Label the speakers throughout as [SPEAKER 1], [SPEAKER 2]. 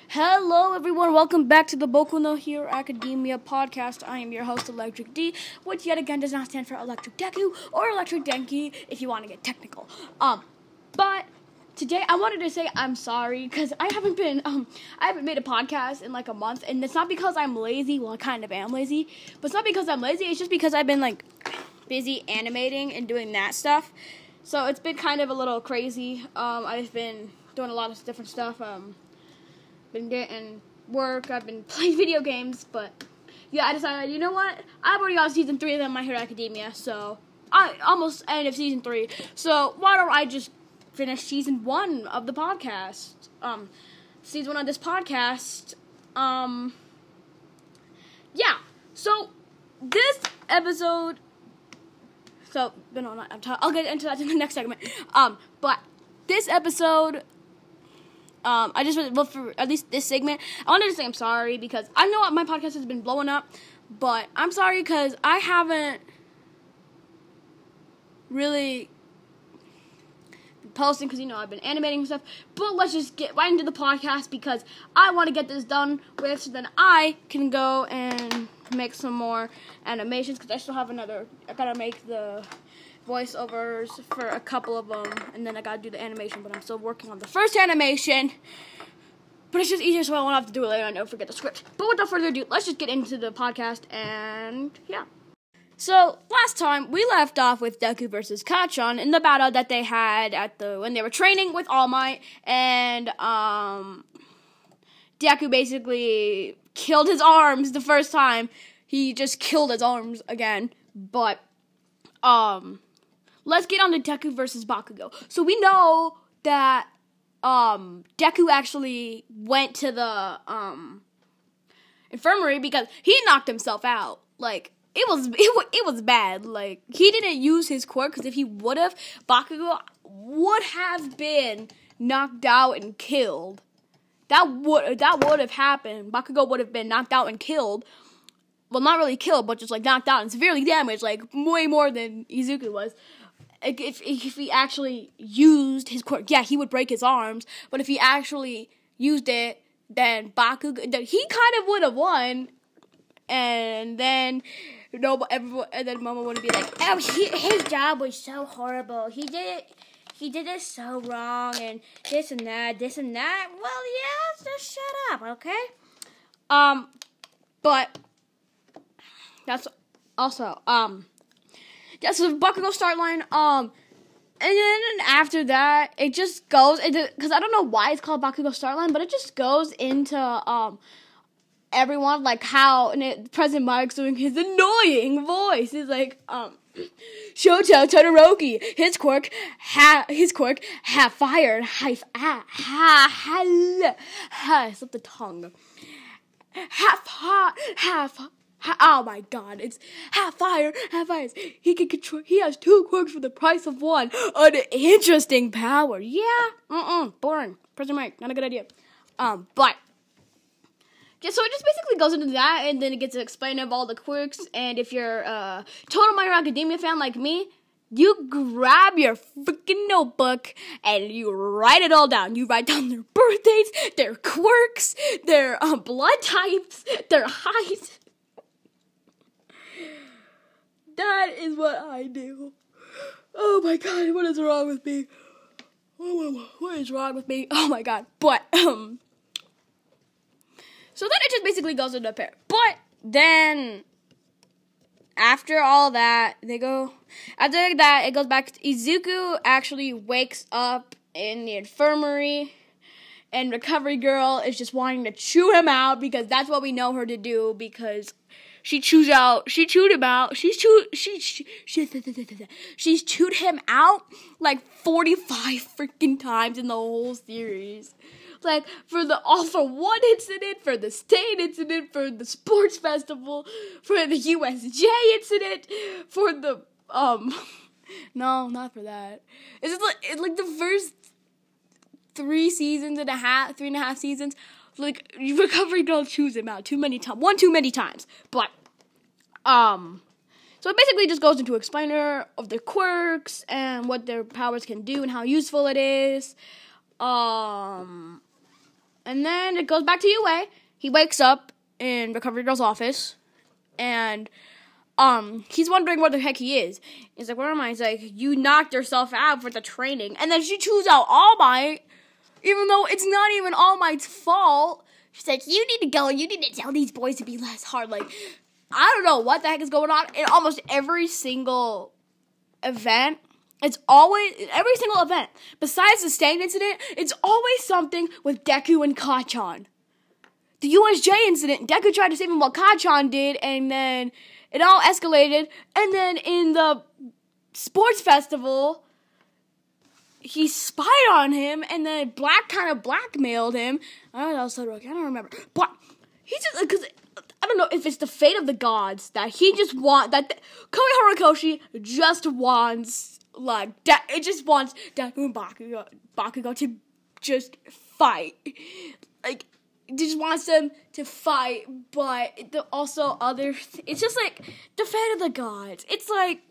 [SPEAKER 1] Hello everyone, welcome back to the Boku no Hero Academia podcast. I am your host, Electric D, which yet again does not stand for Electric Deku or Electric Denki if you want to get technical. But today I wanted to say I'm sorry because I haven't made a podcast in like a month, and it's not because I'm lazy. Well, I kind of am lazy, but it's not because I'm lazy. It's just because I've been like busy animating and doing that stuff. So it's been kind of a little crazy. I've been doing a lot of different stuff. Been getting work, I've been playing video games, but yeah, I decided, you know what, I've already got season 3 of My Hero Academia, so I almost end of season 3, so why don't I just finish season 1 of the podcast, season 1 of this podcast, yeah, so this episode, I'll get into that in the next segment, but this episode, for at least this segment, I wanted to say I'm sorry because I know my podcast has been blowing up, but I'm sorry because I haven't really been posting because, I've been animating and stuff, but let's just get right into the podcast because I want to get this done with so then I can go and make some more animations because I still have I gotta make the voiceovers for a couple of them, and then I gotta do the animation, but I'm still working on the first animation, but it's just easier so I won't have to do it later and I don't forget the script. But without further ado, let's just get into the podcast, and yeah. So, last time, we left off with Deku versus Kacchan in the battle that they had when they were training with All Might, and, Deku basically killed his arms the first time. He just killed his arms again, but, let's get on to Deku versus Bakugo. So we know that Deku actually went to the infirmary because he knocked himself out. Like it was bad. Like he didn't use his quirk because if he would have, Bakugo would have been knocked out and killed. That would have happened. Bakugo would have been knocked out and killed. Well, not really killed, but just like knocked out and severely damaged, like way more than Izuku was. If he actually used his quirk, yeah, he would break his arms. But if he actually used it, then Bakugo, he kind of would have won. And then, Momo would be like, "Oh, his job was so horrible. He did it so wrong, and this and that. Well, yeah, just shut up, okay?" But that's also that's the Bakugo start line, and then after that, it just goes into, because I don't know why it's called Bakugo start line, but it just goes into, everyone, like how, President Mike's doing his annoying voice, he's like, Shota Todoroki, his quirk, half fire, slip the tongue, oh my god, it's half fire, half ice. He has 2 quirks for the price of 1. An interesting power. Yeah. Boring. President Mike, not a good idea. But yeah, so it just basically goes into that, and then it gets to explain all the quirks, and if you're a total My Hero Academia fan like me, you grab your freaking notebook and you write it all down. You write down their birthdays, their quirks, their blood types, their height. That is what I do. Oh my god, what is wrong with me? What is wrong with me? Oh my god. But, so then it just basically goes into a pair. But then, after all that, it goes back to Izuku actually wakes up in the infirmary, and Recovery Girl is just wanting to chew him out because that's what we know her to do, because she's chewed him out like 45 freaking times in the whole series. Like, for one incident, for the state incident, for the sports festival, for the USJ incident, for the, no, not for that. It's like the first 3.5 seasons, like, Recovery Girl chews him out too many times, but, so it basically just goes into explainer of their quirks, and what their powers can do, and how useful it is, And then it goes back to UA. He wakes up in Recovery Girl's office, and he's wondering where the heck he is. He's like, where am I? He's like, you knocked yourself out for the training. And then she chews out All Might, even though it's not even All Might's fault. She's like, you need to go, and you need to tell these boys to be less hard. Like, I don't know what the heck is going on. In almost every single event, every single event, besides the Stain incident, it's always something with Deku and Kacchan. The USJ incident, Deku tried to save him while Kacchan did, and then it all escalated. And then in the sports festival, he spied on him, and then Black kind of blackmailed him. I don't remember. But he just, because I don't know if it's the fate of the gods that he just Koi Horikoshi just wants, like, it just wants Deku and Bakugo to just fight. Like, it just wants them to fight, but it's just like the fate of the gods. It's like,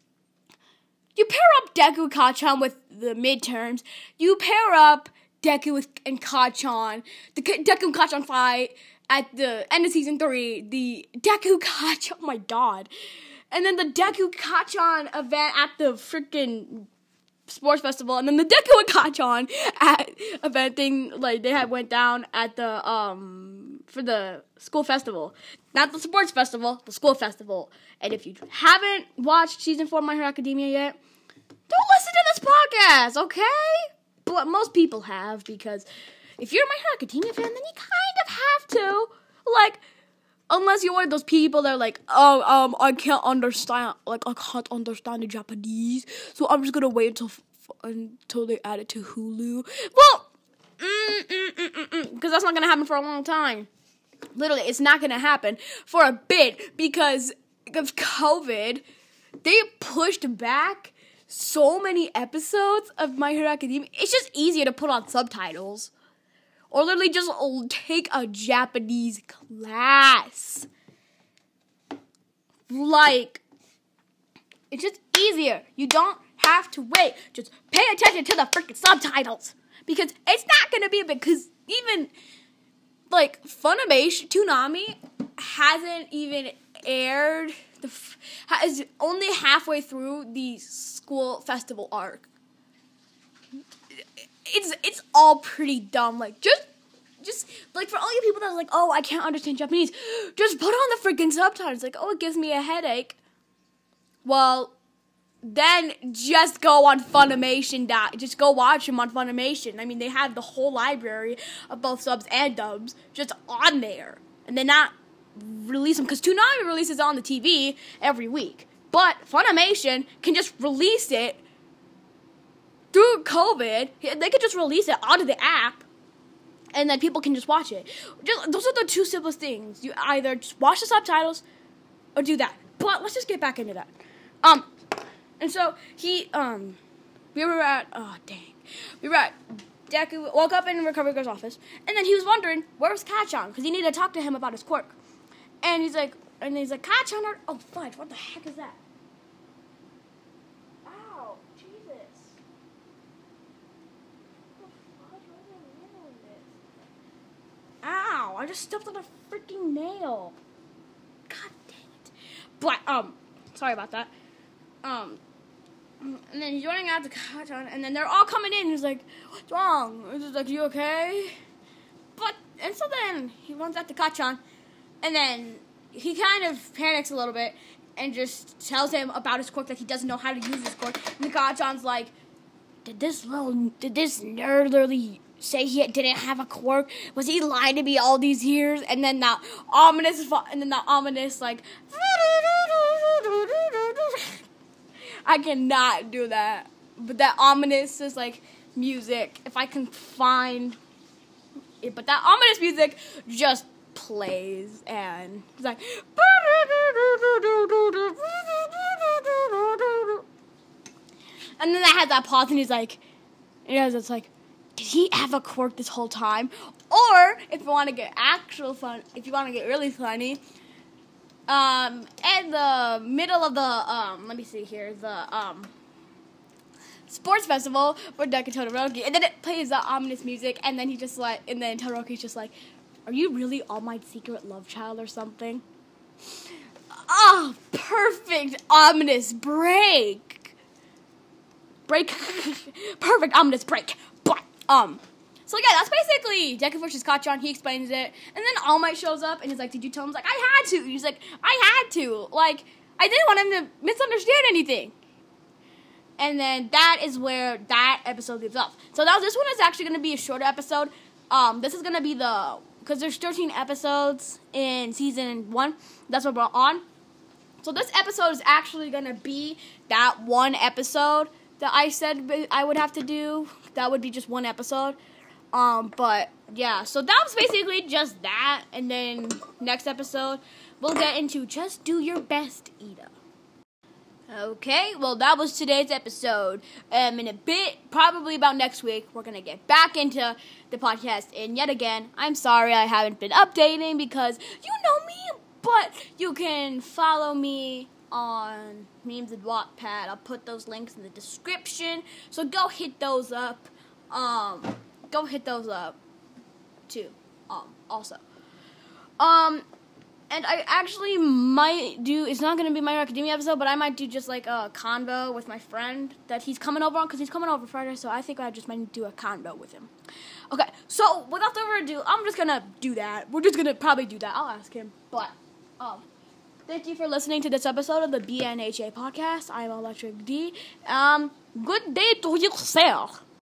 [SPEAKER 1] you pair up Deku Kacchan with the midterms. You pair up Deku and Kacchan. The Deku and Kacchan fight at the end of season 3. The Deku Kacchan, oh my god. And then the Deku Kacchan event at the freaking sports festival. And then the Deku and Kacchan event thing, like, they had went down at the, for the school festival. Not the sports festival, the school festival. And if you haven't watched season 4 of My Hero Academia yet, don't listen to this podcast, okay? But most people have, because if you're a My Hero Academia fan, then you kind of have to. Like, unless you're one of those people that are like, I can't understand the Japanese, so I'm just gonna wait until they add it to Hulu. Well, because that's not gonna happen for a long time. Literally, it's not gonna happen for a bit because of COVID. They pushed back so many episodes of My Hero Academia. It's just easier to put on subtitles. Or literally just take a Japanese class. Like, it's just easier. You don't have to wait. Just pay attention to the freaking subtitles. Because it's not going to be because even, like, Funimation, Toonami hasn't even aired, is only halfway through the school festival arc. It's all pretty dumb. Like, just like, for all you people that are like, oh, I can't understand Japanese, just put on the freaking subtitles. Like, oh, it gives me a headache. Well, then just go on Funimation. Just go watch them on Funimation. I mean, they have the whole library of both subs and dubs just on there. And then not release them, because Toonami releases it on the TV every week. But Funimation can just release it through COVID. They could just release it onto the app, and then people can just watch it. Those are the two simplest things. You either just watch the subtitles or do that. But let's just get back into that. And so we were at Deku woke up in Recovery Girl's office, and then he was wondering where's Kacchan, because he needed to talk to him about his quirk. And he's like, Kacchan, oh fudge, what the heck is that? Ow, Jesus. Ow, I just stepped on a freaking nail. God dang it. But, sorry about that. And then he's running out to Kacchan, and then they're all coming in, and he's like, what's wrong? He's just like, you okay? And so then he runs out to Kacchan, and then he kind of panics a little bit, and just tells him about his quirk, that he doesn't know how to use his quirk. And Kacchan's like, did this nerd literally say he didn't have a quirk? Was he lying to me all these years? And then the ominous like, I cannot do that. But that ominous is like music, if I can find it. But that ominous music just plays, and it's like, and then that has that pause, and he's like, it's like, did he have a quirk this whole time? Or if you want to get really funny, in the middle of the let me see here, sports festival for Deku Todoroki, and then it plays the ominous music, and then Todoroki's just like, "Are you really All Might's secret love child or something?" Oh, perfect ominous break. Perfect ominous break. But so yeah, that's basically Deku vs. Kacchan. He explains it, and then All Might shows up, and he's like, "Did you tell him?" He's like, "I had to." He's like, "I had to. Like, I didn't want him to misunderstand anything." And then that is where that episode leaves off. So now this one is actually going to be a shorter episode. This is going to be because there's 13 episodes in season 1. That's what we're on. So this episode is actually going to be that one episode that I said I would have to do. That would be just one episode. But yeah, so that was basically just that. And then next episode, we'll get into Just Do Your Best, Ida. Okay, well, that was today's episode. In a bit, probably about next week, we're going to get back into the podcast. And yet again, I'm sorry I haven't been updating because you know me, but you can follow me on Memes and Wattpad. I'll put those links in the description. So go hit those up. Too. Also. And I actually might do, it's not going to be My Hero Academia episode, but I might do just like a convo with my friend that he's coming over on, because he's coming over Friday, so I think I just might do a convo with him. Okay, so without further ado, I'm just going to do that. We're just going to probably do that. I'll ask him. But, thank you for listening to this episode of the BNHA podcast. I'm Electric D. Good day to yourself.